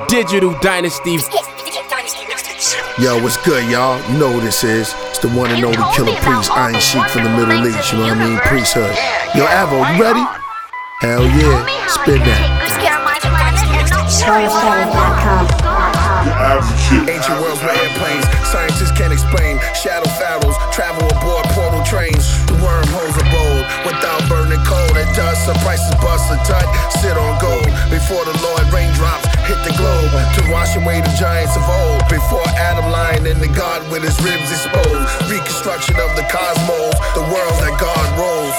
Digital Dynasty. Yo, what's good, y'all? You know who this is. It's the one and only Killer Priest, Iron Sheik from the Middle East, you know what I mean? Priesthood. Yo, Avo, you ready? Hell yeah. Spin that. Ancient worlds with airplanes, scientists can't explain. Shadow pharaohs, travel aboard portal trains. The wormholes are bold, without burning coal and dust. Some prices bust a tut, sit on gold. Before the Lord raindrops hit the globe, to wash away the giants of old. Before Adam lying in the garden with his ribs exposed. Reconstruction of the cosmos, the worlds that God rolls.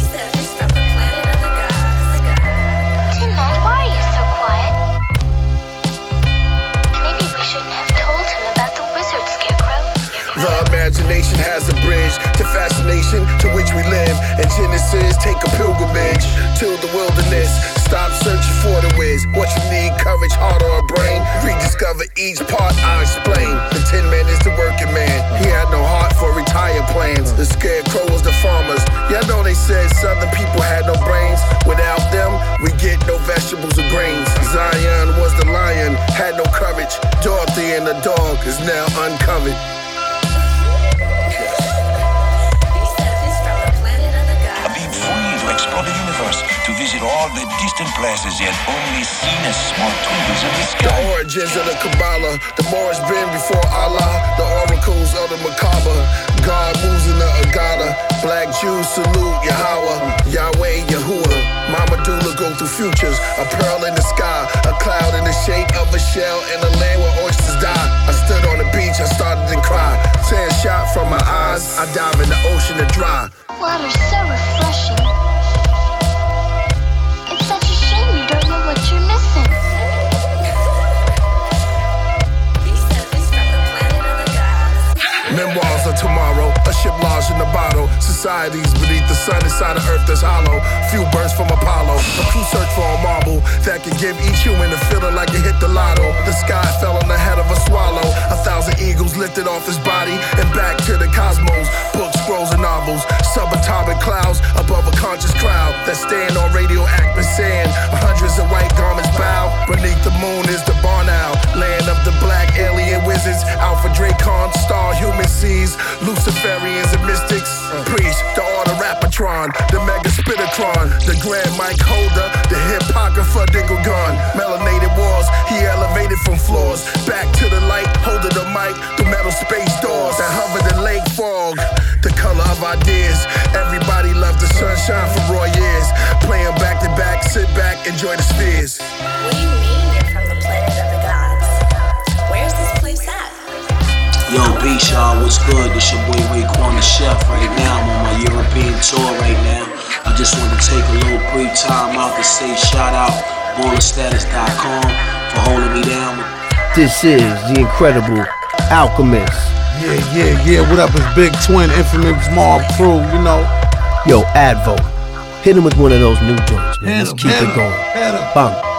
The imagination has a bridge to fascination to which we live. In Genesis, take a pilgrimage to the wilderness. Stop searching for the whiz. What you need, courage, heart, or a brain. Rediscover each part, I'll explain. The Tin Man is the working man. He had no heart for retired plans. The scarecrow was the farmers. Yeah, I know they said Southern people had no brains. Without them, we get no vegetables or grains. Zion was the lion, had no courage. Dorothy and the dog is now uncovered. Explore the universe to visit all the distant places yet only seen as small twinkles in the sky. The origins of the Kabbalah, the more it's been before Allah, the oracles of the Macabre. God moves in the Agada, black Jews salute Yahweh, Yahweh, Yahuwah. Mama Dula go through futures, a pearl in the sky, a cloud in the shape of a shell, and a land where oysters die. I stood on the beach, I started to cry. Sand shot from my eyes, I dive in the ocean to dry. Water's so refreshing. It's such a shame you don't know what you're missing. Memoirs of tomorrow, a ship lodged in a bottle. Societies beneath the sun inside of earth that's hollow. Few birds from Apollo, a crew search for a marble that can give each human a feeling like it hit the lotto. The sky fell on the head of a swallow. 1,000 eagles lifted off his body and back to the cosmos. Books, scrolls, and novels. Subatomic clouds above a conscious crowd that stand on radioactive sand. Hundreds of white garments bow. Beneath the moon is the barn owl, land of the black alien wizards. Alpha Dracon, star human seas, Luciferians and mystics. Priest, the order Rapatron, the mega Spitacron, the grand mic holder, the Hippocraphra Digogon. Melanated walls, he elevated from floors back to the light, holding the mic through metal space doors that hovered in lake fog. The color of ideas, everybody loved the sunshine for raw years. Playing back to back, sit back, enjoy the spheres. What do you mean you're from the planet of the gods? Where's this place at? Yo, peace, y'all. What's good? This your boy Raekwon the Chef right now. I'm on my European tour right now. I just want to take a little brief time out to say shout out BallerStatus.com for holding me down. This is the incredible Alchemist. Yeah. What up? It's Big Twin, Infamous Mob Crew, you know. Yo, Advo. Hit him with one of those new joints, man. Let's keep it going. Bang.